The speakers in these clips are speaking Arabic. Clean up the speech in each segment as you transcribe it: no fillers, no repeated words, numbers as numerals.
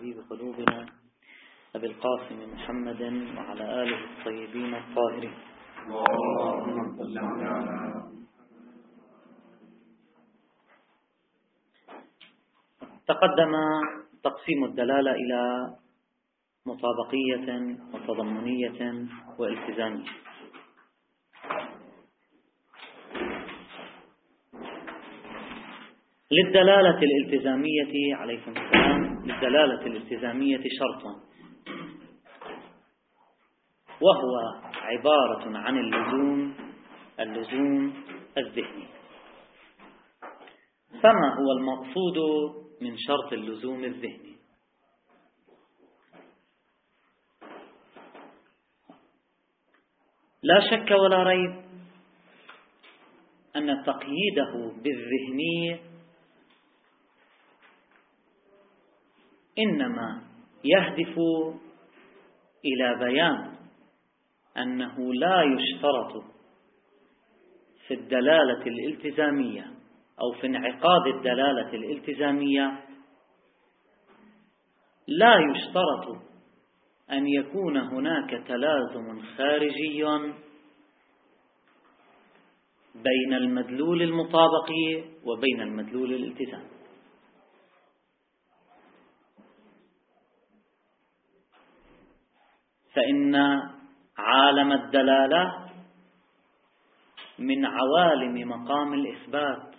حبيب قلوبنا أبي القاسم محمد وعلى آله الطيبين الطاهرين. اللهم صل على. تقدم تقسيم الدلالة إلى مطابقية وتضمنية والتزامية. للدلالة الالتزامية عليكم السلام، للدلالة الالتزامية شرط، وهو عبارة عن اللزوم الذهني. فما هو المقصود من شرط اللزوم الذهني؟ لا شك ولا ريب أن تقييده بالذهني إنما يهدف إلى بيان أنه لا يشترط في الدلالة الالتزامية أو في انعقاد الدلالة الالتزامية، لا يشترط أن يكون هناك تلازم خارجي بين المدلول المطابق وبين المدلول الالتزامي. فإن عالم الدلالة من عوالم مقام الإثبات،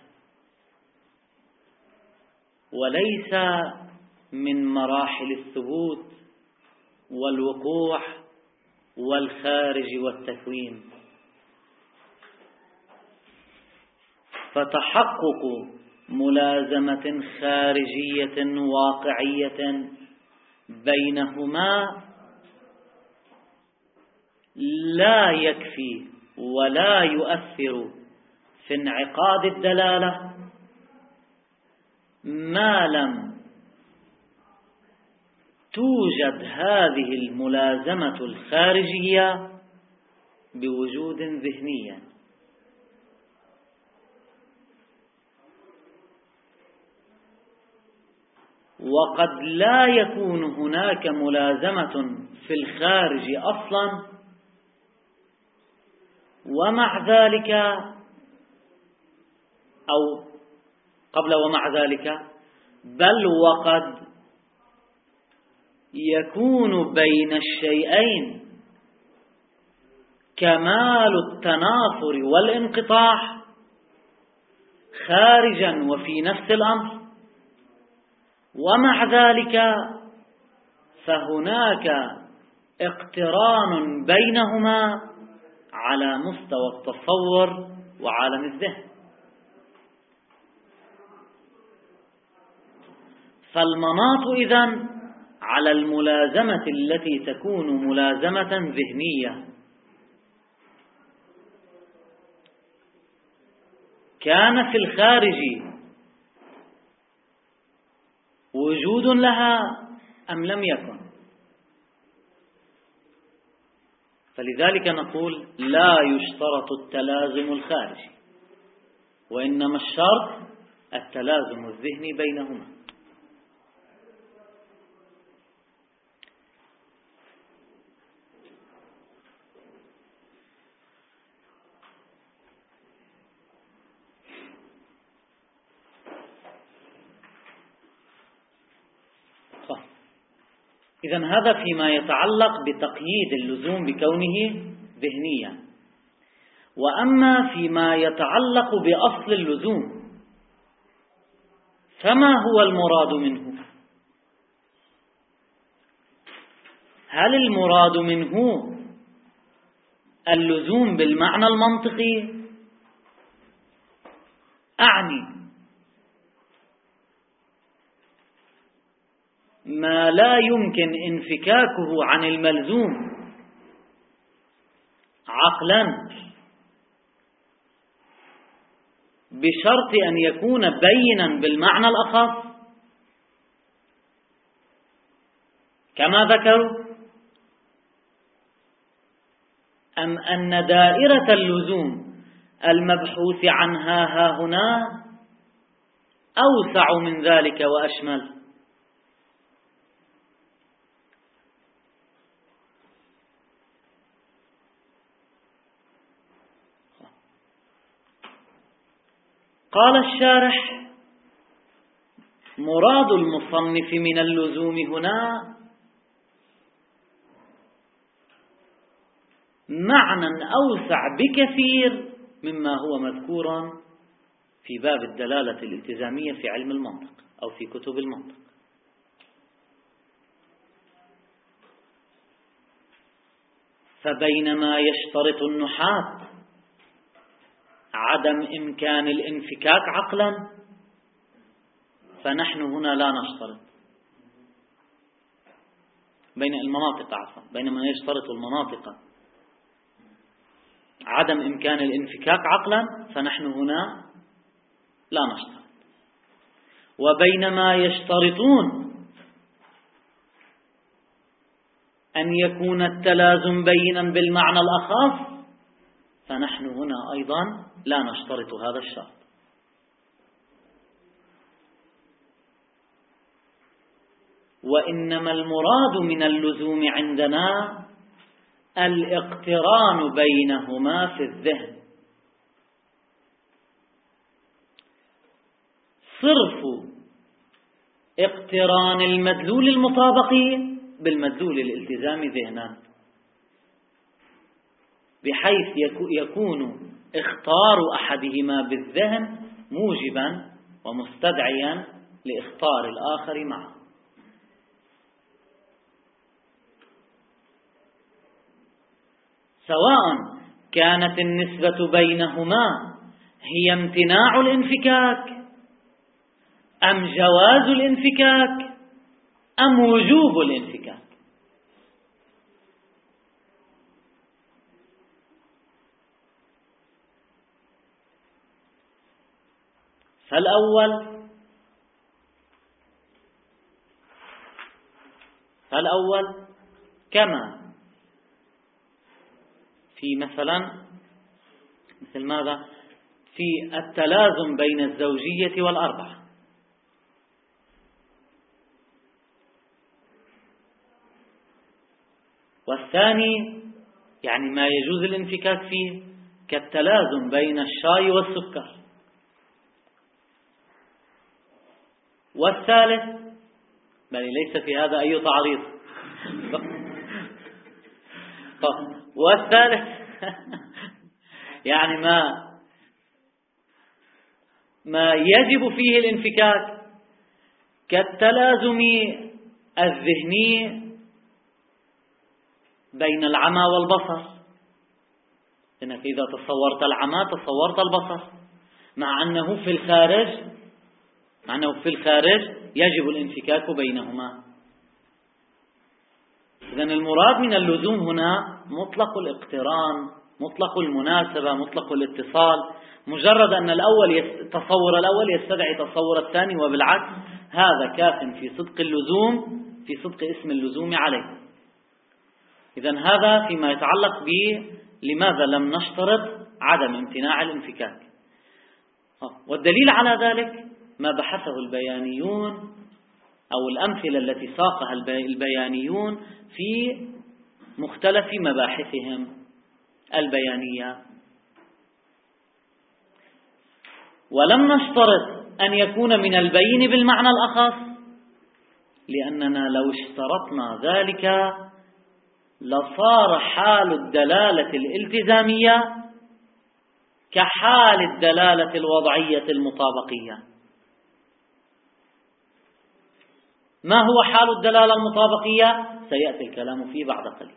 وليس من مراحل الثبوت والوقوع والخارج والتكوين. فتحقق ملازمة خارجية واقعية بينهما لا يكفي ولا يؤثر في انعقاد الدلالة ما لم توجد هذه الملازمة الخارجية بوجود ذهني. وقد لا يكون هناك ملازمة في الخارج أصلا، ومع ذلك أو قبل ومع ذلك بل وقد يكون بين الشيئين كمال التنافر والانقطاع خارجا وفي نفس الأمر، ومع ذلك فهناك اقتران بينهما على مستوى التصور وعالم الذهن. فالمناط إذن على الملازمة التي تكون ملازمة ذهنية كان في الخارج وجود لها أم لم يكن. فلذلك نقول لا يشترط التلازم الخارجي، وإنما الشرط التلازم الذهني بينهما. إذن هذا فيما يتعلق بتقييد اللزوم بكونه ذهنيا. وأما فيما يتعلق بأصل اللزوم فما هو المراد منه؟ هل المراد منه اللزوم بالمعنى المنطقي؟ أعني ما لا يمكن انفكاكه عن الملزوم عقلا بشرط أن يكون بينا بالمعنى الأخص كما ذكروا، أم أن دائرة اللزوم المبحوث عنها ها هنا أوسع من ذلك وأشمل؟ قال الشارح: مراد المصنف من اللزوم هنا معنى أوسع بكثير مما هو مذكورا في باب الدلالة الالتزامية في علم المنطق أو في كتب المنطق. فبينما يشترط النحاة عدم إمكان الانفكاك عقلا، فنحن هنا لا نشترط. بينما يشترط المناطق عدم إمكان الانفكاك عقلا، فنحن هنا لا نشترط. وبينما يشترطون أن يكون التلازم بينا بالمعنى الأخص، فنحن هنا أيضا لا نشترط هذا الشرط. وإنما المراد من اللزوم عندنا الاقتران بينهما في الذهن، صرف اقتران المدلول المطابقي بالمدلول الالتزامي ذهنا، بحيث يكون اختار أحدهما بالذهن موجبا ومستدعيا لإخطار الآخر معه. سواء كانت النسبة بينهما هي امتناع الانفكاك أم جواز الانفكاك أم وجوب الانفكاك. فالأول كما في مثل ماذا؟ في التلازم بين الزوجية والأربعة. والثاني يعني ما يجوز الانفكاك فيه كالتلازم بين الشاي والسكر. والثالث بل ليس في هذا أي تعريض. والثالث يعني ما يجب فيه الانفكاك كالتلازم الذهني بين العمى والبصر، لأنك إذا تصورت العمى تصورت البصر، مع أنه في الخارج يجب الانفكاك بينهما. إذن المراد من اللزوم هنا مطلق الاقتران، مطلق المناسبة، مطلق الاتصال. مجرد أن تصور الأول يستدعي تصور الثاني، وبالعكس هذا كاف في صدق اللزوم، في صدق اسم اللزوم عليه. إذن هذا فيما يتعلق لماذا لم نشترط عدم امتناع الانفكاك. والدليل على ذلك ما بحثه البيانيون أو الأمثلة التي ساقها البيانيون في مختلف مباحثهم البيانية. ولم نشترط أن يكون من البين بالمعنى الأخص، لأننا لو اشترطنا ذلك لصار حال الدلالة الالتزامية كحال الدلالة الوضعية المطابقية. ما هو حال الدلالة المطابقية؟ سيأتي الكلام فيه بعد قليل.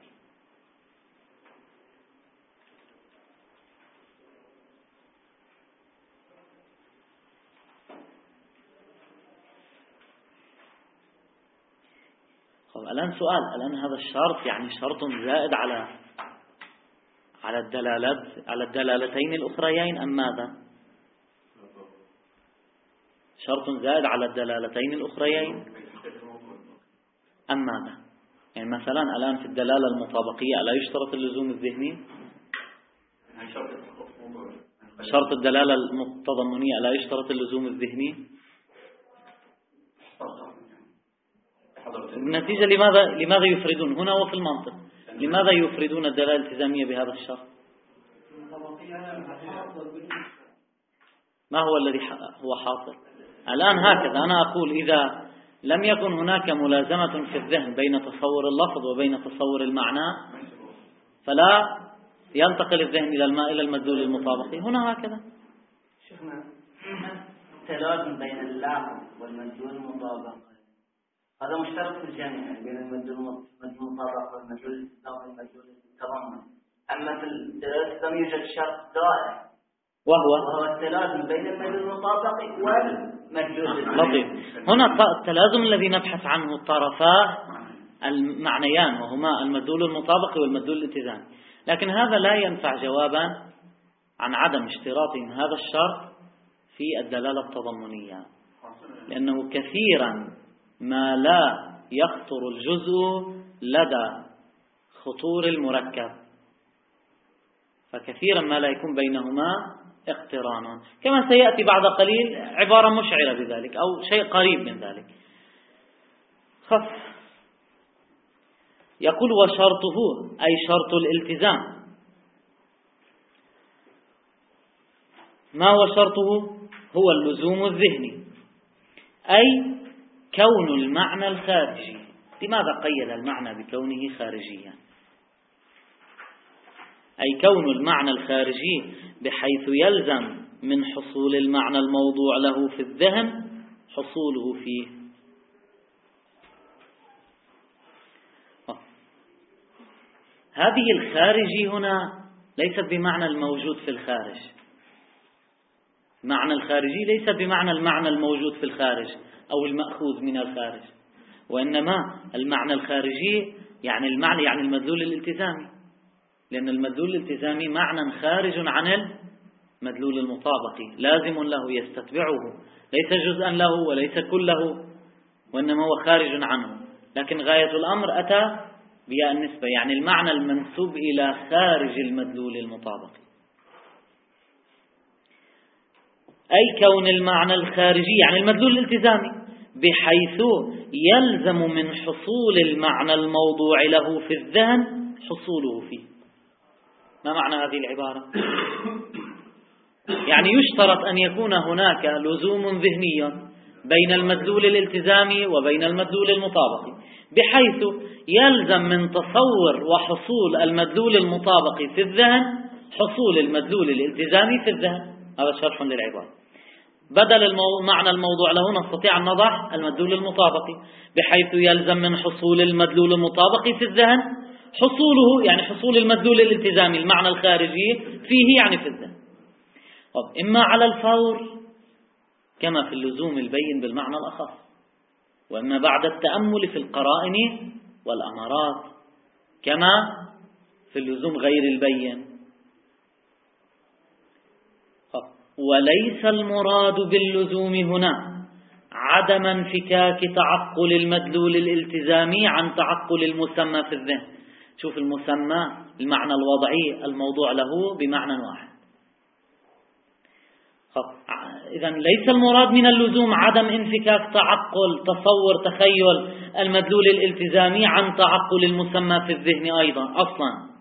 الآن سؤال، الآن هذا الشرط يعني شرط زائد على الدلالتين الأخريين أم ماذا؟ شرط زائد على الدلالتين الأخريين أم ماذا؟ يعني مثلا الآن في الدلالة المطابقية لا يشترط اللزوم الذهني؟ شرط الدلالة التضمنية لا يشترط اللزوم الذهني؟ النتيجة لماذا يفردون هنا وفي المنطق؟ لماذا يفردون الدلالة الالتزامية بهذا الشرط؟ ما هو الذي هو حاصل الآن؟ هكذا أنا أقول إذا لم يكن هناك ملازمة في الذهن بين تصور اللفظ وبين تصور المعنى فلا ينتقل الذهن إلى المدلول المطابقي. هنا هكذا شيخنا التلازم بين اللفظ والمدلول المطابق هذا مشترك في الجميع بين المدلول المطابق والمدلول الالتزامي والمدلول التضمن. أما في الالتزام يوجد شرط دائم وهو التلازم بين المدلول المطابق والمدلول لطيف. هنا التلازم الذي نبحث عنه الطرفا المعنيان وهما المدلول المطابق والمدلول الالتزامي، لكن هذا لا ينفع جوابا عن عدم اشتراطهم هذا الشرط في الدلالة التضمنية، لأنه كثيرا ما لا يخطر الجزء لدى خطور المركب، فكثيرا ما لا يكون بينهما اقتران، كما سيأتي بعد قليل عبارة مشعرة بذلك أو شيء قريب من ذلك. يقول وشرطه أي شرط الالتزام. ما هو شرطه؟ هو اللزوم الذهني، أي كون المعنى الخارجي. لماذا قيد المعنى بكونه خارجيا؟ أي كون المعنى الخارجي بحيث يلزم من حصول المعنى الموضوع له في الذهن حصوله فيه. هذه الخارجي هنا ليست بمعنى الموجود في الخارج. معنى الخارجي ليس بمعنى المعنى الموجود في الخارج أو المأخوذ من الخارج، وإنما المعنى الخارجي يعني المدلول الالتزامي، لأن المدلول الالتزامي معنى خارج عن المدلول المطابقي، لازم له يستتبعه، ليس جزءا له وليس كله، وإنما هو خارج عنه. لكن غاية الأمر أتى بياء النسبة، يعني المعنى المنسوب إلى خارج المدلول المطابقي، أي كون المعنى الخارجي يعني المدلول الالتزامي بحيث يلزم من حصول المعنى الموضوع له في الذهن حصوله فيه. ما معنى هذه العبارة؟ يعني يشترط أن يكون هناك لزوم ذهني بين المدلول الالتزامي وبين المدلول المطابقي، بحيث يلزم من تصور وحصول المدلول المطابقي في الذهن حصول المدلول الالتزامي في الذهن. هذا شرح للعبارة. بدل المعنى الموضوع له نستطيع أن نضع المدلول المطابقي، بحيث يلزم من حصول المدلول المطابقي في الذهن حصوله، يعني حصول المدلول الالتزامي المعنى الخارجي فيه يعني في الذهن. إما على الفور كما في اللزوم البين بالمعنى الأخص، وإما بعد التأمل في القرائن والأمارات كما في اللزوم غير البين. وليس المراد باللزوم هنا عدم انفكاك تعقل المدلول الالتزامي عن تعقل المسمى في الذهن. شوف المسمى المعنى الوضعي الموضوع له بمعنى واحد. إذن ليس المراد من اللزوم عدم انفكاك تعقل تصور تخيل المدلول الالتزامي عن تعقل المسمى في الذهن أيضا أصلا.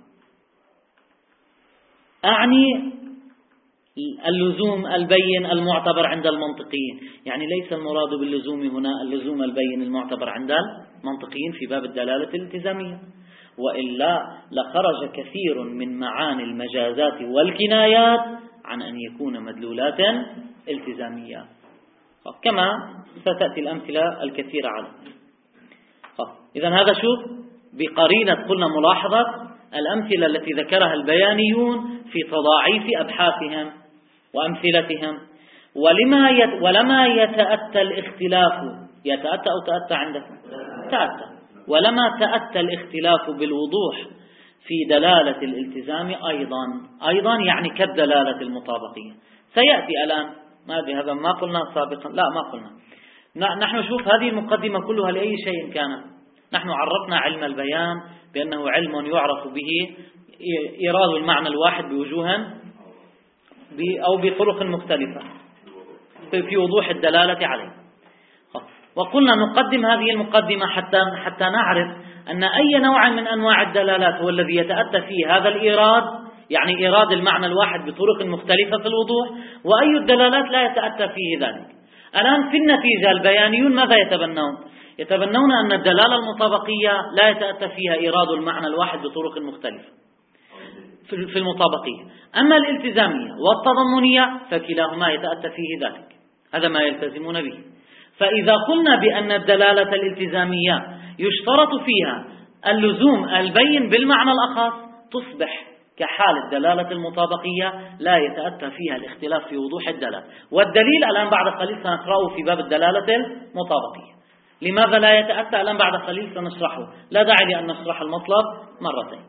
أعني اللزوم البين المعتبر عند المنطقيين، يعني ليس المراد باللزوم هنا اللزوم البين المعتبر عند المنطقيين في باب الدلالة الالتزامية، وإلا لخرج كثير من معاني المجازات والكنايات عن أن يكون مدلولات التزامية، كما ستأتي الأمثلة الكثيرة عليه. إذن هذا شوف بقرينة قلنا ملاحظة الأمثلة التي ذكرها البيانيون في تضاعيف أبحاثهم وأمثلتهم. ولما يتأتى الاختلاف، يتأتى أو تأتى عندكم؟ تأتى. ولما تأتى الاختلاف بالوضوح في دلالة الالتزام أيضا يعني كالدلالة المطابقية. سيأتي الآن، ما أدري هذا ما قلنا سابقا، لا ما قلنا. نحن شوف هذه المقدمة كلها لأي شيء كان. نحن عرفنا علم البيان بأنه علم يعرف به إيراد المعنى الواحد بوجوه أو بطرق مختلفة في وضوح الدلالة عليه. وقلنا نقدم هذه المقدمة حتى نعرف أن أي نوع من أنواع الدلالات هو الذي يتأتى فيه هذا الإيراد يعني إيراد المعنى الواحد بطرق مختلفة في الوضوح، وأي الدلالات لا يتأتى فيه ذلك. الآن في النتيجة البيانيون ماذا يتبنون؟ يتبنون أن الدلالة المطابقية لا يتأتى فيها إيراد المعنى الواحد بطرق مختلفة في المطابقية. أما الالتزامية والتضمنية فكلاهما يتأتى فيه ذلك، هذا ما يلتزمون به. فإذا قلنا بأن الدلالة الالتزامية يشترط فيها اللزوم البين بالمعنى الأخص، تصبح كحال الدلالة المطابقية لا يتأتى فيها الاختلاف في وضوح الدلالة. والدليل الآن بعد قليل سنقرأه في باب الدلالة المطابقية. لماذا لا يتأتى؟ الآن بعد قليل سنشرحه، لا داعي لأن نشرح المطلب مرتين.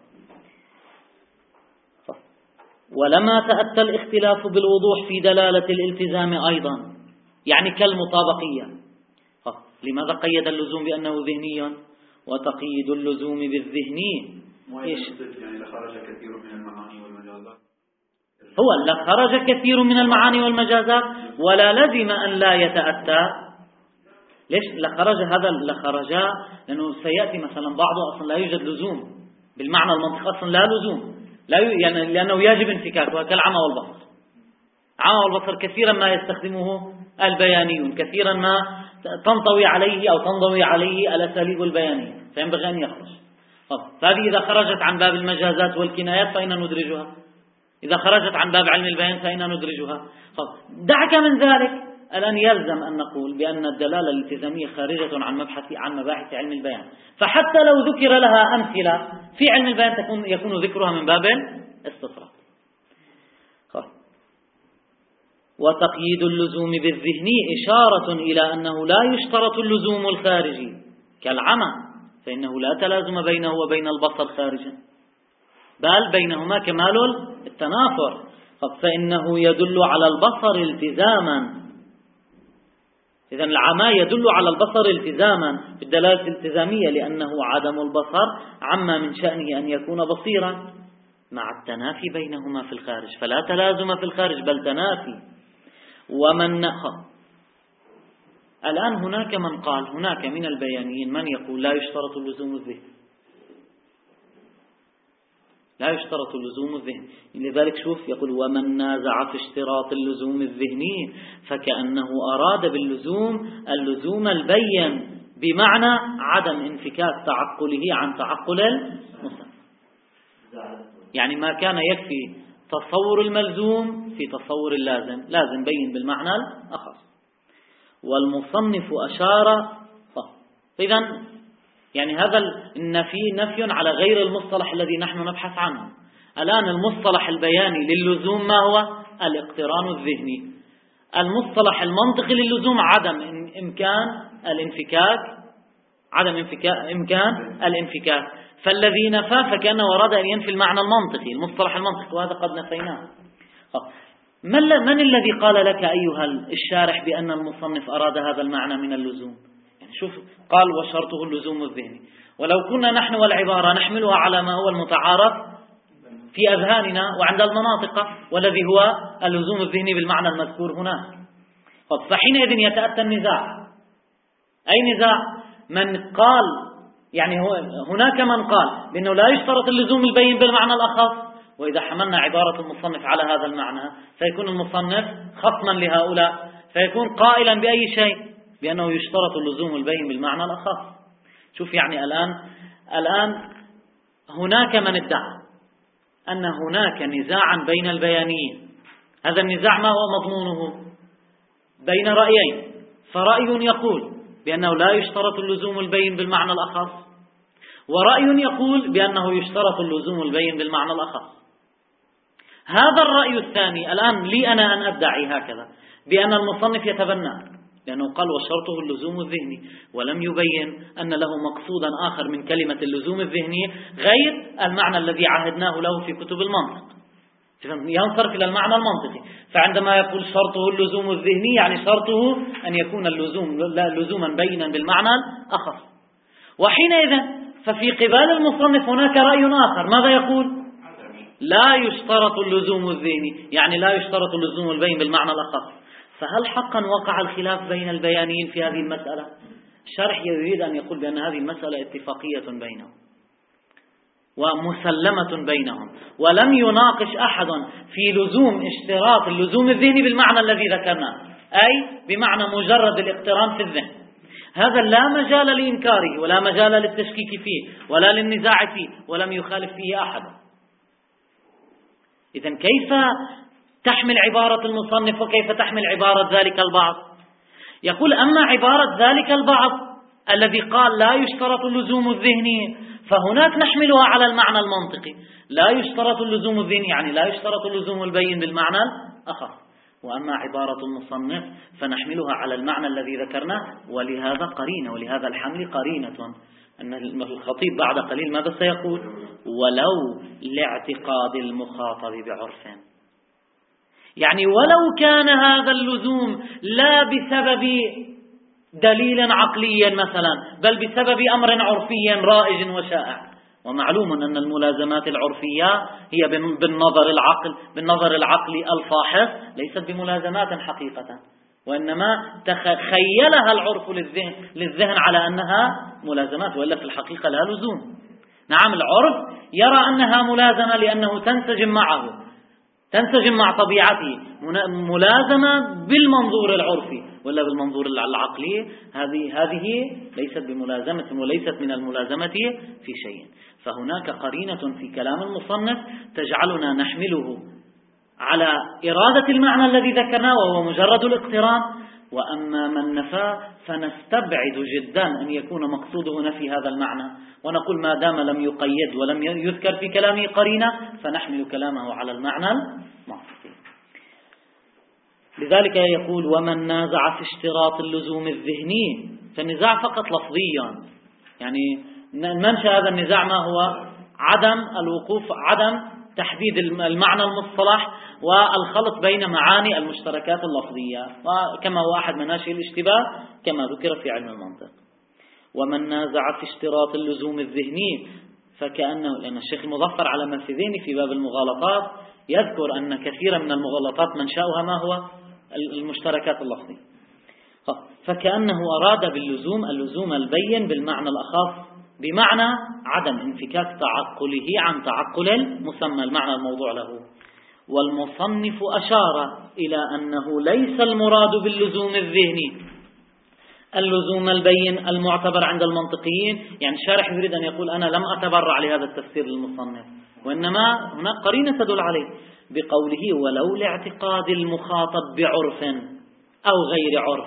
ولما تأتى الاختلاف بالوضوح في دلالة الالتزام أيضا، يعني كالمطابقية، لماذا قيد اللزوم بأنه ذهني وتقييد اللزوم بالذهني؟ إيش؟ يعني لخرج كثير من المعاني والمجازات، هو لخرج كثير من المعاني والمجازات ولا لزم أن لا يتأتى. ليش لخرج هذا؟ لخرج لأنه سيأتي مثلا بعضه أصلا لا يوجد لزوم بالمعنى المنطقي، أصلا لا لزوم، يعني لأنه يجب انفكاك، وكالعمى والبصر. عمى والبصر كثيرا ما يستخدمه البيانيون، كثيرا ما تنطوي عليه أو تنضوي عليه الأساليب البيانية، فينبغي أن يخرج. فهذه إذا خرجت عن باب المجازات والكنايات فإن ندرجها، إذا خرجت عن باب علم البيان فإن ندرجها. دعك من ذلك، الآن يلزم أن نقول بأن الدلالة الالتزامية خارجة عن مباحث علم البيان، فحتى لو ذكر لها أمثلة في علم البيان يكون ذكرها من باب الاستطراد. وتقييد اللزوم بالذهني إشارة إلى أنه لا يشترط اللزوم الخارجي كالعمى، فإنه لا تلازم بينه وبين البصر خارجا، بل بينهما كمال التنافر. فإنه يدل على البصر التزاما، إذن العمى يدل على البصر التزاما بالدلالة الالتزامية، لأنه عدم البصر عما من شأنه أن يكون بصيرا، مع التنافي بينهما في الخارج، فلا تلازم في الخارج بل تنافي. ومن الآن هناك من قال، هناك من البيانيين من يقول لا يشترط اللزوم الذهني، لا يشترط اللزوم الذهني. لذلك شوف يقول ومن نازع في اشتراط اللزوم الذهني فكأنه أراد اللزوم البين بمعنى عدم انفكاك تعقله عن تعقل المصنف، يعني ما كان يكفي تصور الملزوم في تصور اللازم، لازم بين بالمعنى الأخص. والمصنف أشار، إذن يعني هذا نفي على غير المصطلح الذي نحن نبحث عنه الآن. المصطلح البياني للزوم ما هو؟ الاقتران الذهني. المصطلح المنطقي للزوم عدم إمكان الانفكاك. فالذي نفى فكأنه أراد أن ينفي المعنى المنطقي، المصطلح المنطقي، وهذا قد نفيناه. من الذي قال لك أيها الشارح بأن المصنف أراد هذا المعنى من اللزوم؟ يعني شوف، قال وشرطه اللزوم الذهني، ولو كنا نحن والعبارة نحملها على ما هو المتعارف في أذهاننا وعند المناطق، والذي هو اللزوم الذهني بالمعنى المذكور هناك، فحينئذ يتأتى النزاع. أي نزاع؟ من قال، يعني هناك من قال بأنه لا يشترط اللزوم البين بالمعنى الأخص، وإذا حملنا عبارة المصنف على هذا المعنى فيكون المصنف خصما لهؤلاء، فيكون قائلا بأي شيء بأنه يشترط اللزوم البين بالمعنى الأخص. شوف يعني الآن هناك من ادعى أن هناك نزاعا بين البيانيين. هذا النزاع ما هو مضمونه؟ بين رأيين، فرأي يقول بأنه لا يشترط اللزوم البين بالمعنى الأخص، ورأي يقول بأنه يشترط اللزوم البين بالمعنى الأخص. هذا الرأي الثاني الآن لي أنا أن أدعي هكذا بأن المصنف يتبناه، لأنه قال وشرطه اللزوم الذهني، ولم يبين أن له مقصودا آخر من كلمة اللزوم الذهني غير المعنى الذي عهدناه له في كتب المنطق، ينصرف إلى المعنى المنطقي. فعندما يقول شرطه اللزوم الذهني يعني شرطه أن يكون اللزوم لزوما بينا بالمعنى الأخص. وحينئذ ففي قبال المصنف هناك رأي آخر، ماذا يقول؟ لا يشترط اللزوم الذهني، يعني لا يشترط اللزوم البين بالمعنى الأخص. فهل حقا وقع الخلاف بين البيانيين في هذه المسألة؟ الشارح يريد أن يقول بأن هذه المسألة اتفاقية بينهم، ومسلمة بينهم، ولم يناقش أحد في لزوم اشتراط اللزوم الذهني بالمعنى الذي ذكرناه، أي بمعنى مجرد الاقتران في الذهن. هذا لا مجال لإنكاره ولا مجال للتشكيك فيه ولا للنزاع فيه، ولم يخالف فيه أحد. إذن كيف تحمل عبارة المصنف وكيف تحمل عبارة ذلك البعض؟ يقول أما عبارة ذلك البعض الذي قال لا يشترط اللزوم الذهني فهناك نحملها على المعنى المنطقي، لا يشترط اللزوم الذهني يعني لا يشترط اللزوم البين بالمعنى الأخص. وأما عبارة المصنف فنحملها على المعنى الذي ذكرناه، ولهذا قرينة، ولهذا الحمل قرينة أن الخطيب بعد قليل ماذا سيقول؟ ولو لاعتقاد المخاطب بعرف، يعني ولو كان هذا اللزوم لا بسبب دليل عقلي مثلا، بل بسبب أمر عرفي رائج وشائع. ومعلوم أن الملازمات العرفية هي بالنظر العقلي الفاحص ليست بملازمات حقيقة، وإنما تخيلها العرف للذهن على أنها ملازمات، وإلا في الحقيقة لا لزوم. نعم العرف يرى أنها ملازمة لأنه تنسجم مع طبيعته، ملازمة بالمنظور العرفي، ولا بالمنظور العقلي هذه ليست بملازمة وليست من الملازمة في شيء. فهناك قرينة في كلام المصنف تجعلنا نحمله على إرادة المعنى الذي ذكرناه وهو مجرد الاقتران. وأما من نفى فنستبعد جدا أن يكون مقصوده نفي هذا المعنى، ونقول ما دام لم يقيد ولم يذكر في كلامه قرينة فنحمل كلامه على المعنى المنطقي. لذلك يقول ومن نازع في اشتراط اللزوم الذهني، فالنزاع فقط لفظيا، يعني منشأ هذا النزاع ما هو؟ عدم الوقوف، عدم تحديد المعنى المصطلح والخلط بين معاني المشتركات اللفظية، وكما هو أحد مناشئ الاشتباه كما ذكر في علم المنطق. ومن نازع في اشتراط اللزوم الذهني فكأنه، لأن الشيخ المظفر على ما في ذهني في باب المغالطات يذكر أن كثيرا من المغالطات منشأها ما هو؟ المشتركات اللفظية. فكأنه أراد اللزوم البين بالمعنى الأخص، بمعنى عدم انفكاك تعقله عن تعقل المسمى المعنى الموضوع له. والمصنف أشار إلى أنه ليس المراد باللزوم الذهني اللزوم البين المعتبر عند المنطقيين، يعني الشارح يريد أن يقول أنا لم أتبرع لهذا التفسير للمصنف، وإنما هناك قرينة تدل عليه بقوله ولو لاعتقاد المخاطب بعرف أو غير عرف.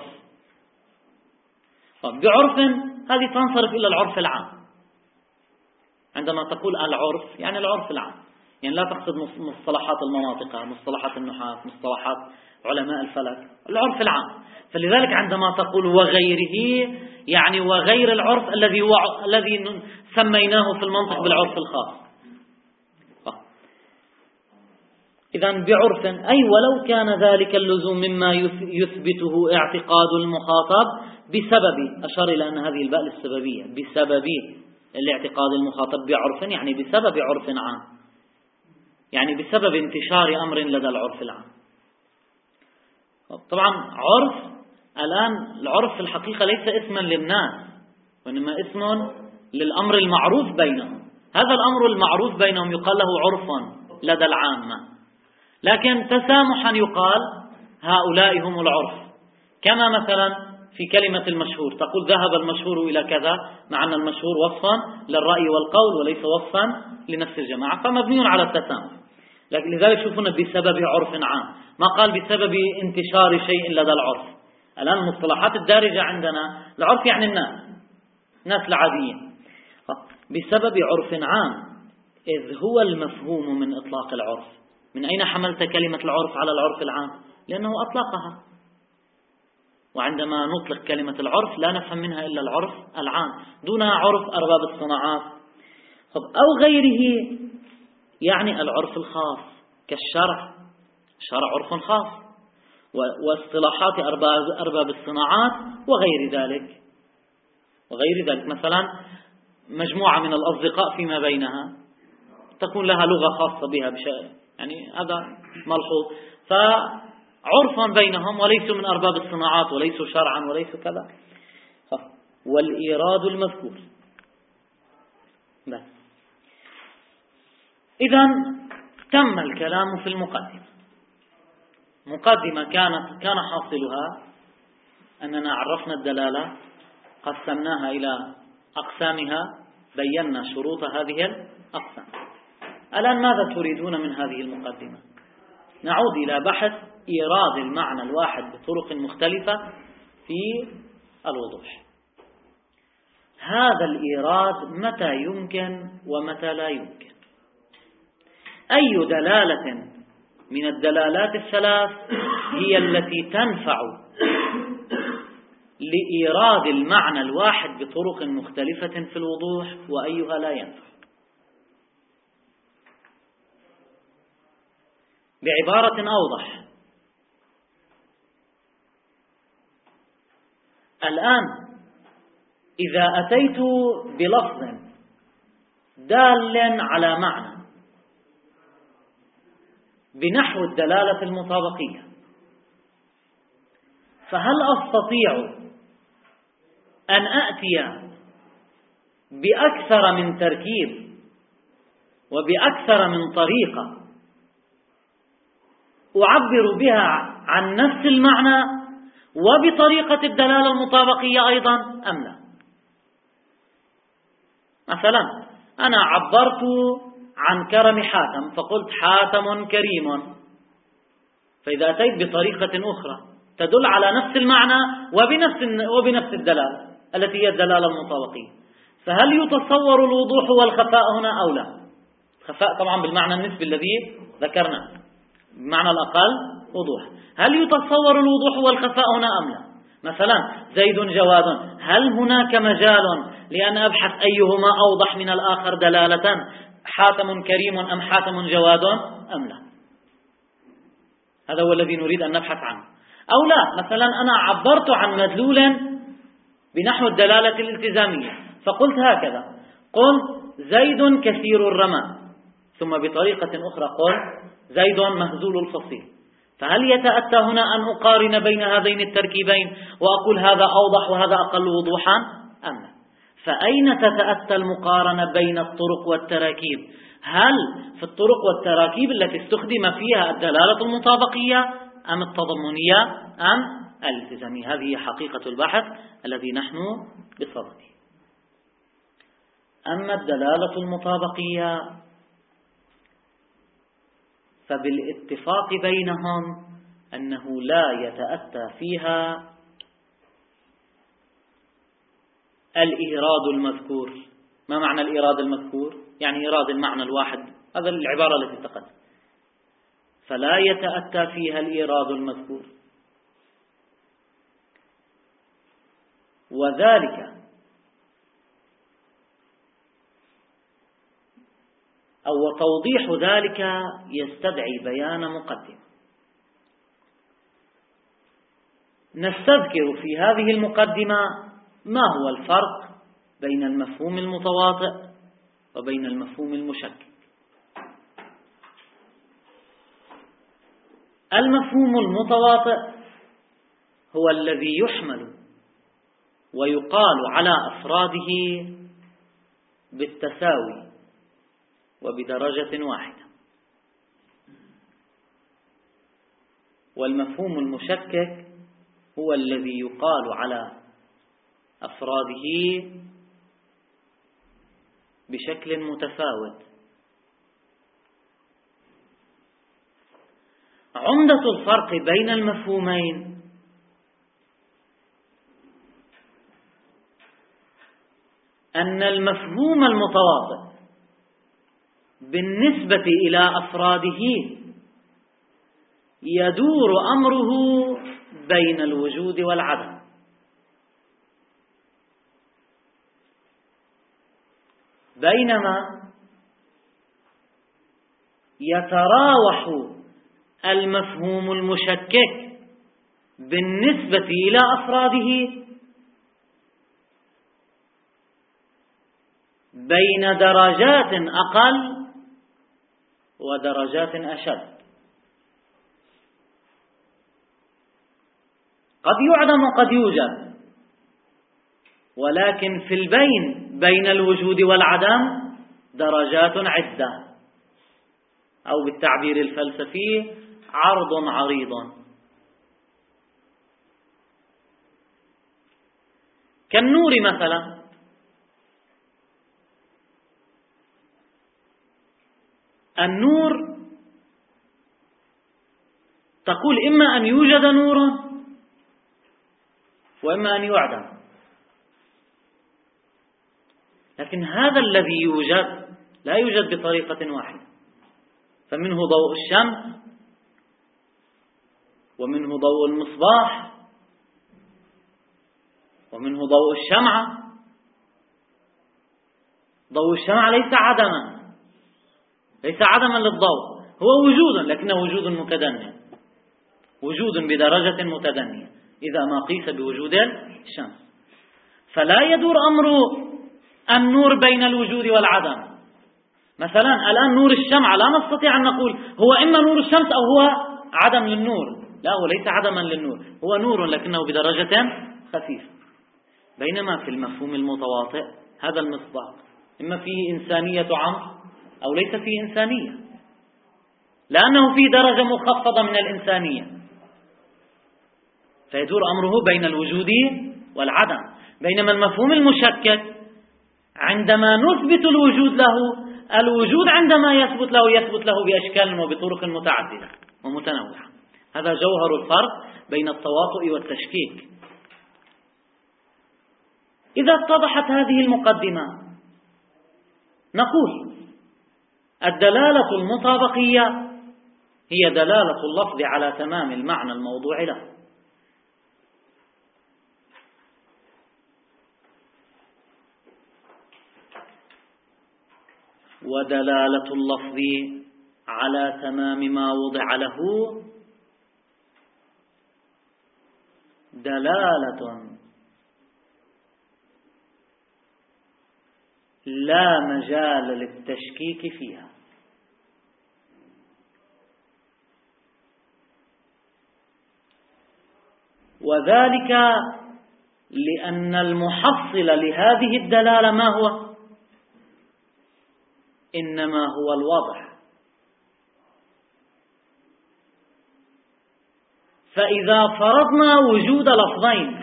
بعرف هذه تنصرف إلى العرف العام. عندما تقول العرف يعني العرف العام، يعني لا تقصد مصطلحات المناطق، مصطلحات النحاة، مصطلحات علماء الفلك، العرف العام. فلذلك عندما تقول وغيره يعني وغير العرف الذي سميناه في المنطق بالعرف الخاص. إذن بعرف أي ولو كان ذلك اللزوم مما يثبته اعتقاد المخاطب بسبب، أشار إلى أن هذه الباء للسببية، بسبب الاعتقاد المخاطب بعرف يعني بسبب عرف عام، يعني بسبب انتشار أمر لدى العرف العام. طبعا عرف الآن العرف في الحقيقة ليس اسما للناس، وإنما اسم للأمر المعروف بينهم. هذا الأمر المعروف بينهم يقال له عرفا لدى العامة، لكن تسامحا يقال هؤلاء هم العرف. كما مثلا في كلمة المشهور تقول ذهب المشهور إلى كذا، مع أن المشهور وصفا للرأي والقول وليس وصفا لنفس الجماعة، فمبني على التسامح. لكن لذلك شوفنا بسبب عرف عام، ما قال بسبب انتشار شيء لدى العرف. الآن المصطلحات الدارجة عندنا العرف يعني الناس العاديين، بسبب عرف عام، إذ هو المفهوم من إطلاق العرف. من أين حملت كلمة العرف على العرف العام؟ لأنه أطلقها، وعندما نطلق كلمة العرف لا نفهم منها إلا العرف العام دونها عرف أرباب الصناعات أو غيره، يعني العرف الخاص كالشرع، الشرع عرف خاص، واصطلاحات أرباب الصناعات وغير ذلك. مثلا مجموعة من الأصدقاء فيما بينها تكون لها لغة خاصة بها بشيء، يعني هذا ملحوظ، فعرفا بينهم وليسوا من أرباب الصناعات وليسوا شرعا وليسوا كذا. والإيراد المذكور إذن تم الكلام في المقدمة. مقدمة كان حاصلها أننا عرفنا الدلالة، قسمناها إلى أقسامها، بينا شروط هذه الأقسام. الآن ماذا تريدون من هذه المقدمة؟ نعود إلى بحث إيراد المعنى الواحد بطرق مختلفة في الوضوح. هذا الإيراد متى يمكن ومتى لا يمكن؟ أي دلالة من الدلالات الثلاث هي التي تنفع لإيراد المعنى الواحد بطرق مختلفة في الوضوح، وأيها لا ينفع؟ بعبارة أوضح، الآن إذا أتيت بلفظ دال على معنى بنحو الدلالة المطابقية، فهل أستطيع أن أأتي بأكثر من تركيب وبأكثر من طريقة أعبر بها عن نفس المعنى وبطريقة الدلالة المطابقية أيضا أم لا؟ مثلا أنا عبرت عن كرم حاتم فقلت حاتم كريم، فإذا أتيت بطريقة أخرى تدل على نفس المعنى وبنفس الدلالة التي هي الدلالة المطابقية، فهل يتصور الوضوح والخفاء هنا أو لا؟ خفاء طبعا بالمعنى النسبي الذي ذكرناه، بمعنى الأقل وضوح. هل يتصور الوضوح والخفاء هنا أم لا؟ مثلا زيد جواد، هل هناك مجال لأن أبحث أيهما أوضح من الآخر دلالة، حاتم كريم أم حاتم جواد أم لا؟ هذا هو الذي نريد أن نبحث عنه. أو لا، مثلا أنا عبرت عن مدلول بنحو الدلالة الالتزامية فقلت هكذا، قلت زيد كثير الرماء، ثم بطريقة أخرى قلت زيد مهزول الفصيل، فهل يتأتى هنا أن أقارن بين هذين التركيبين وأقول هذا أوضح وهذا أقل وضوحا أم لا؟ فأين تتأتى المقارنة بين الطرق والتراكيب؟ هل في الطرق والتراكيب التي استخدم فيها الدلالة المطابقية أم التضمنية أم الالتزامية؟ هذه حقيقة البحث الذي نحن بصدده. أما الدلالة المطابقية فبالاتفاق بينهم أنه لا يتأتى فيها الإيراد المذكور. ما معنى الإيراد المذكور؟ يعني إيراد المعنى الواحد، هذا العبارة التي تقدم، فلا يتأتى فيها الإيراد المذكور، وذلك أو توضيح ذلك يستدعي بيان مقدمة. نستذكر في هذه المقدمة ما هو الفرق بين المفهوم المتواطئ وبين المفهوم المشكك. المفهوم المتواطئ هو الذي يحمل ويقال على أفراده بالتساوي وبدرجة واحدة، والمفهوم المشكك هو الذي يقال على أفراده بشكل متفاوت. عمدة الفرق بين المفهومين أن المفهوم المتواطئ بالنسبة إلى أفراده يدور أمره بين الوجود والعدم، بينما يتراوح المفهوم المشكك بالنسبة إلى أفراده بين درجات أقل ودرجات أشد. قد يعدم وقد يوجد، ولكن في البين بين الوجود والعدم درجات عدة. أو بالتعبير الفلسفي عرض عريض. كالنور مثلا، النور تقول إما أن يوجد نور وإما أن يعدم، لكن هذا الذي يوجد لا يوجد بطريقة واحدة، فمنه ضوء الشمس ومنه ضوء المصباح ومنه ضوء الشمعة. ضوء الشمعة ليس عدما للضوء، هو وجود لكنه وجود متدني، وجود بدرجة متدنية إذا ما قيس بوجود الشمس. فلا يدور أمر النور بين الوجود والعدم. مثلا الآن نور الشمعة لا نستطيع أن نقول هو إما نور الشمس أو هو عدم للنور، لا، هو ليس عدما للنور، هو نور لكنه بدرجة خفيفة. بينما في المفهوم المتواطئ هذا المصداق إما فيه إنسانية عمر أو ليس فيه إنسانية، لأنه فيه درجة مخفضة من الإنسانية، فيدور أمره بين الوجود والعدم. بينما المفهوم المشكك عندما نثبت الوجود له، الوجود عندما يثبت له بأشكال وبطرق متعددة ومتنوعة. هذا جوهر الفرق بين التواطؤ والتشكيك. إذا اتضحت هذه المقدمة نقول الدلالة المطابقية هي دلالة اللفظ على تمام المعنى الموضوع له. ودلالة اللفظ على تمام ما وضع له دلالة لا مجال للتشكيك فيها. وذلك لأن المحصل لهذه الدلالة ما هو؟ إنما هو الوضع. فإذا فرضنا وجود لفظين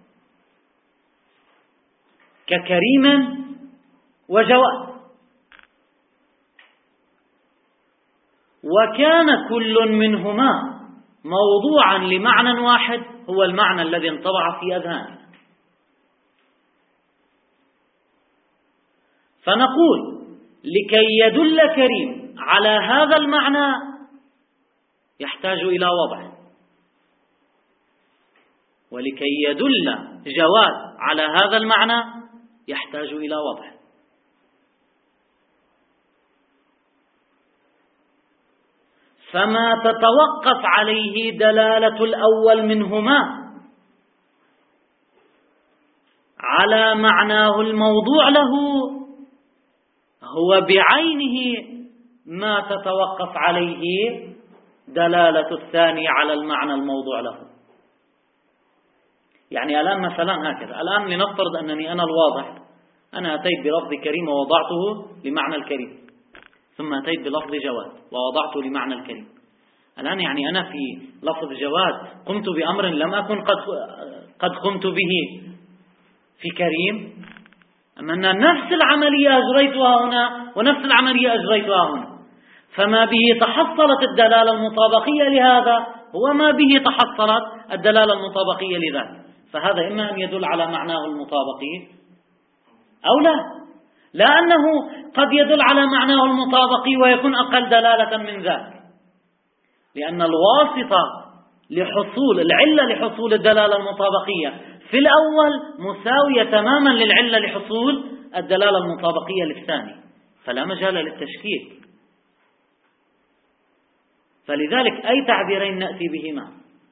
ككريم وجواد، وكان كل منهما موضوعا لمعنى واحد هو المعنى الذي انطبع في أذهاننا، فنقول لكي يدل كريم على هذا المعنى يحتاج إلى وضع، ولكي يدل جواد على هذا المعنى يحتاج إلى وضع. فما تتوقف عليه دلالة الأول منهما على معناه الموضوع له هو بعينه ما تتوقف عليه دلالة الثاني على المعنى الموضوع له. يعني الآن مثلا هكذا، الآن لنفترض أنني أنا الواضح، أنا أتيت بلفظ كريم ووضعته لمعنى الكريم، ثم أتيت بلفظ جواد ووضعته لمعنى الكريم. الآن يعني أنا في لفظ جواد قمت بأمر لم أكن قد قمت به في كريم، أما أن نفس العملية أجريتها هنا ونفس العملية أجريتها هنا، فما به تحصلت الدلالة المطابقية لهذا هو ما به تحصلت الدلالة المطابقية لذاك. فهذا إما أن يدل على معناه المطابقي أو لا، لأنه قد يدل على معناه المطابقي ويكون أقل دلالة من ذاك، لأن الواسطة لحصول العلة لحصول الدلالة المطابقية في الأول مساوية تماما للعلة لحصول الدلالة المطابقية للثاني، فلا مجال للتشكيك. فلذلك أي تعبيرين نأتي بهما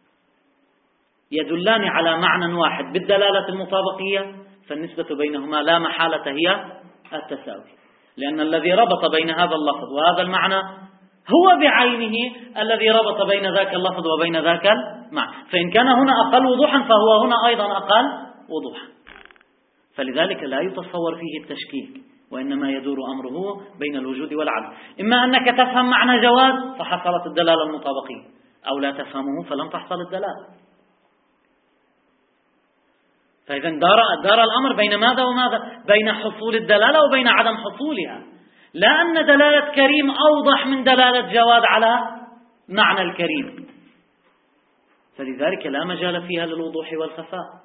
يدلان على معنى واحد بالدلالة المطابقية فالنسبة بينهما لا محالة هي التساوي، لأن الذي ربط بين هذا اللفظ وهذا المعنى هو بعينه الذي ربط بين ذاك اللفظ وبين ذاك المعنى. فإن كان هنا أقل وضوحا فهو هنا أيضا أقل وضوحا، فلذلك لا يتصور فيه التشكيك وإنما يدور أمره بين الوجود والعدم. إما أنك تفهم معنى جواز فحصلت الدلالة المطابقية، أو لا تفهمه فلم تحصل الدلالة. فإذا دار الأمر بين ماذا وماذا؟ بين حصول الدلالة وبين عدم حصولها، لا أن دلالة كريم أوضح من دلالة جواز على معنى الكريم، فلذلك لا مجال فيها للوضوح والخفاء.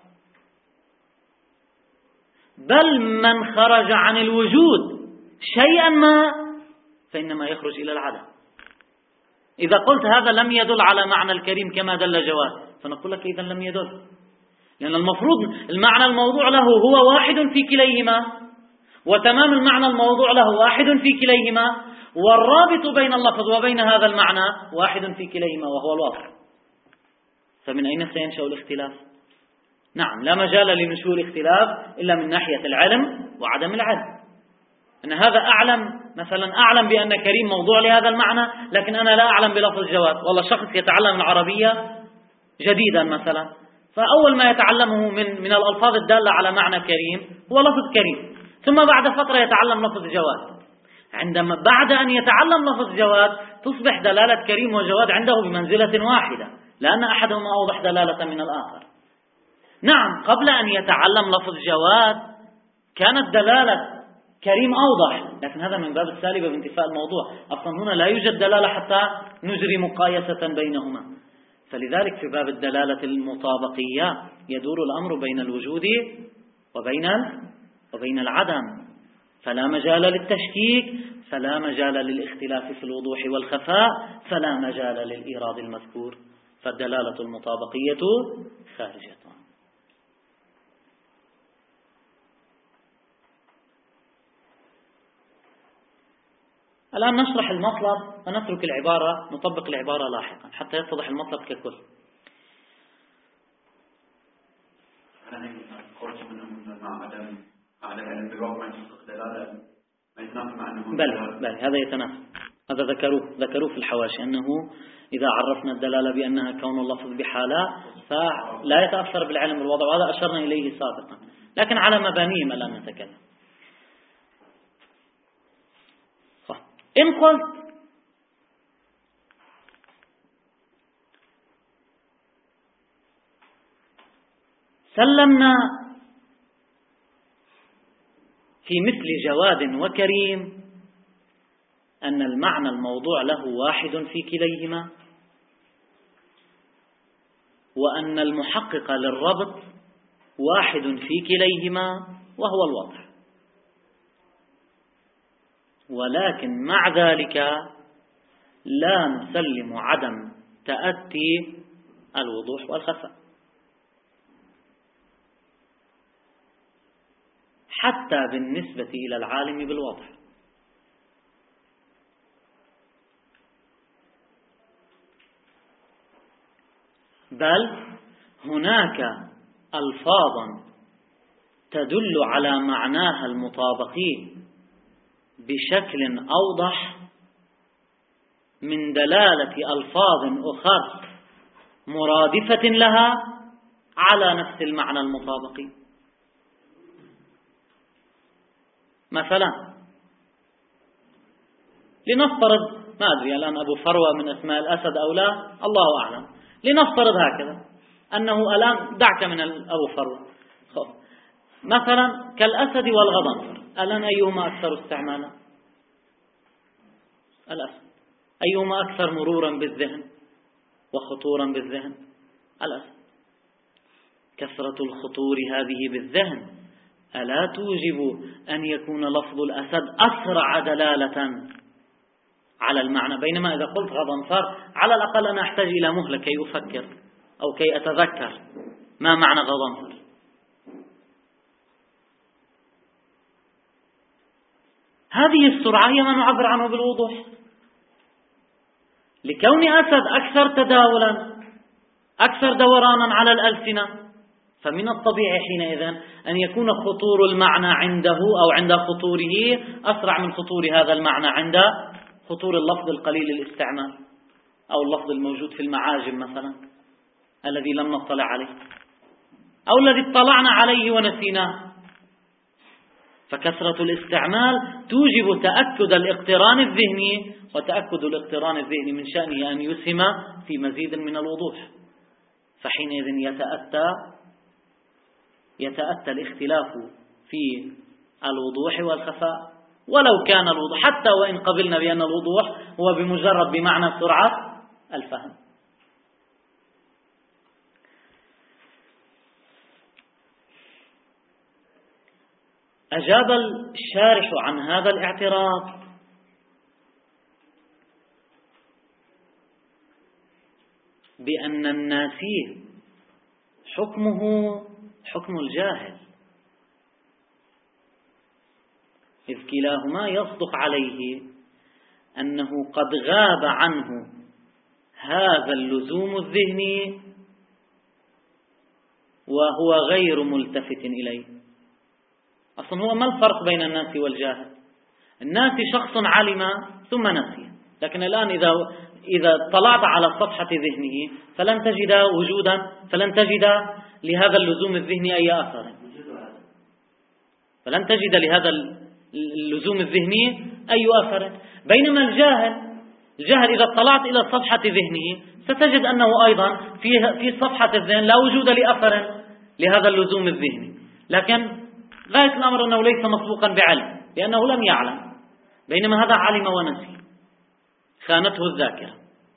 بل من خرج عن الوجود شيئا ما فإنما يخرج إلى العدم. إذا قلت هذا لم يدل على معنى الكريم كما دل جواز، فنقول لك إذن لم يدل، لأن المفروض المعنى الموضوع له هو واحد في كليهما، وتمام المعنى الموضوع له واحد في كليهما، والرابط بين اللفظ وبين هذا المعنى واحد في كليهما وهو الوضع. فمن أين سينشأ الاختلاف؟ نعم، لا مجال لنشوء الاختلاف إلا من ناحية العلم وعدم العلم. أن هذا أعلم، مثلا أعلم بأن كريم موضوع لهذا المعنى، لكن أنا لا أعلم بلفظ جواز. والله شخص يتعلم العربية جديدا مثلا، فأول ما يتعلمه من الألفاظ الدالة على معنى كريم هو لفظ كريم، ثم بعد فترة يتعلم لفظ جواز. عندما بعد أن يتعلم لفظ جواز تصبح دلالة كريم وجواز عنده بمنزلة واحدة، لأن أحدهما أوضح دلالة من الآخر. نعم، قبل أن يتعلم لفظ جواز كانت دلالة كريم أوضح، لكن هذا من باب السالبة بانتفاء الموضوع. أصلا هنا لا يوجد دلالة حتى نجري مقايسة بينهما. فلذلك في باب الدلالة المطابقية يدور الأمر بين الوجود وبين العدم، فلا مجال للتشكيك، فلا مجال للاختلاف في الوضوح والخفاء، فلا مجال للإيراد المذكور، فالدلالة المطابقية خارجة. الآن نشرح المطلب ونترك العبارة، نطبق العبارة لاحقا حتى يتضح المطلب ككل. بل هذا يتنافى، هذا ذكروه في الحواشي، أنه إذا عرفنا الدلالة بأنها كون اللفظ بحالة فلا يتأثر بالعلم بالوضع، وهذا أشرنا إليه سابقا، لكن على مبانيهم الآن نتكلم. إن قلت سلمنا في مثل جواد وكريم أن المعنى الموضوع له واحد في كليهما، وأن المحقق للربط واحد في كليهما وهو الوضع، ولكن مع ذلك لا نسلم عدم تأتي الوضوح والخفاء، حتى بالنسبة إلى العالم بالوضع. بل هناك ألفاظا تدل على معناها المطابقي بشكل أوضح من دلالة ألفاظ أخرى مرادفة لها على نفس المعنى المطابقي. مثلا لنفترض، ما أدري الآن أبو فروة من أسماء الأسد أو لا، الله أعلم، لنفترض هكذا أنه الآن دعك من أبو فروة، مثلا كالأسد والغضنفر، الآن أيهما أكثر استعمالا؟ الأسد. أيهما أكثر مرورا بالذهن وخطورا بالذهن؟ الأسد. كثرة الخطور هذه بالذهن ألا توجب أن يكون لفظ الأسد أسرع دلالة على المعنى؟ بينما إذا قلت غضنفر على الأقل أنا أحتاج إلى مهلة كي أفكر أو كي أتذكر ما معنى غضنفر. هذه السرعة هي ما نعبر عنه بالوضوح. لكون أسد أكثر تداولا أكثر دورانا على الألسنة، فمن الطبيعي حينئذ أن يكون خطور المعنى عنده أو عند خطوره أسرع من خطور هذا المعنى عند خطور اللفظ القليل الاستعمال أو اللفظ الموجود في المعاجم مثلا الذي لم نطلع عليه أو الذي اطلعنا عليه ونسيناه. فكثرة الاستعمال توجب تأكد الاقتران الذهني، وتأكد الاقتران الذهني من شأنه أن يسهم في مزيد من الوضوح، فحينئذ يتأتى الاختلاف في الوضوح والخفاء، ولو كان الوضوح، حتى وإن قبلنا بأن الوضوح هو بمعنى سرعة الفهم. أجاب الشارح عن هذا الاعتراض بأن الناسي حكمه حكم الجاهل، إذ كلاهما يصدق عليه أنه قد غاب عنه هذا اللزوم الذهني وهو غير ملتفت إليه. أصلا هو ما الفرق بين الناس والجاهل؟ الناس شخص علم ثم نسي، لكن الآن إذا طلعت على صفحة ذهنه فلن تجد لهذا اللزوم الذهني أي أثر، فلن تجد لهذا اللزوم الذهني أي أثر. بينما الجاهل إذا اطلعت إلى صفحة ذهنه ستجد أنه أيضا في صفحة الذهن لا وجود لأثر لهذا اللزوم الذهني، لكن غاية الأمر أنه ليس مسبوقا بعلم لأنه لم يعلم، بينما هذا علم ونسي، خانته الذاكرة.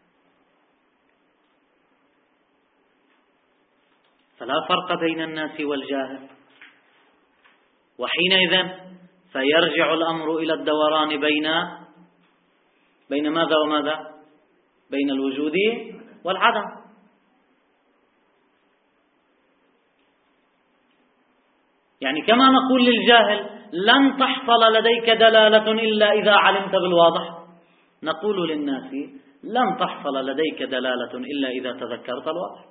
فلا فرق بين الناس والجاهل، وحينئذ فيرجع الأمر إلى الدوران بين ماذا وماذا؟ بين الوجود والعدم. يعني كما نقول للجاهل لن تحصل لديك دلالة إلا إذا علمت بالواضح، نقول للناس لن تحصل لديك دلالة إلا إذا تذكرت الواضح.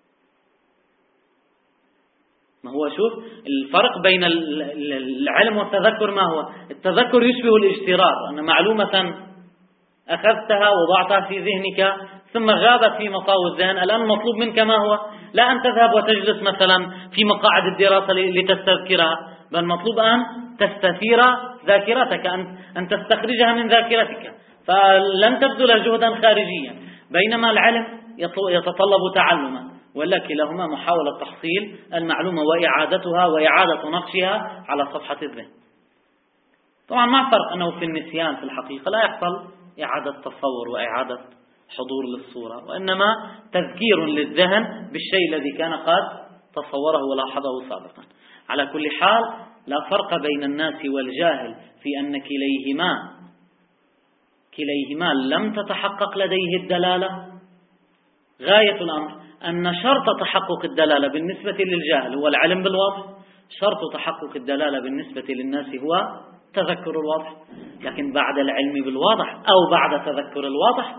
ما هو شوف الفرق بين العلم والتذكر ما هو؟ التذكر يشبه الاجترار، أن معلومة أخذتها وضعتها في ذهنك ثم غابت في مطاو الذهن، الآن مطلوب منك ما هو؟ لا أن تذهب وتجلس مثلا في مقاعد الدراسة لتستذكرها، بل مطلوب أن تستثير ذاكرتك، أن تستخرجها من ذاكرتك، فلن تبذل جهدا خارجيا. بينما العلم يتطلب تعلما، ولا كلاهما محاولة تحصيل المعلومة وإعادتها وإعادة نقشها على صفحة الذهن. طبعا مع فرق أنه في النسيان في الحقيقة لا يحصل إعادة تصور وإعادة حضور للصورة، وإنما تذكير للذهن بالشيء الذي كان قد تصوره ولاحظه سابقا. على كل حال لا فرق بين الناس والجاهل في أن كليهما لم تتحقق لديه الدلالة. غاية الأمر أن شرط تحقق الدلالة بالنسبة للجاهل هو العلم بالواضح، شرط تحقق الدلالة بالنسبة للناس هو تذكر الواضح. لكن بعد العلم بالواضح أو بعد تذكر الواضح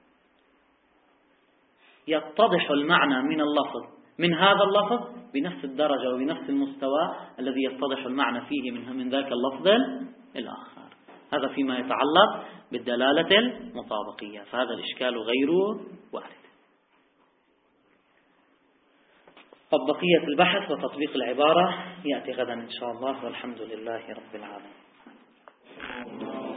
يتضح المعنى من هذا اللفظ بنفس الدرجة وبنفس المستوى الذي يتضح المعنى فيه من ذاك اللفظ الآخر. هذا فيما يتعلق بالدلالة المطابقية، فهذا الإشكال غير وارد. قد بقية البحث وتطبيق العبارة يأتي غدا إن شاء الله، والحمد لله رب العالمين.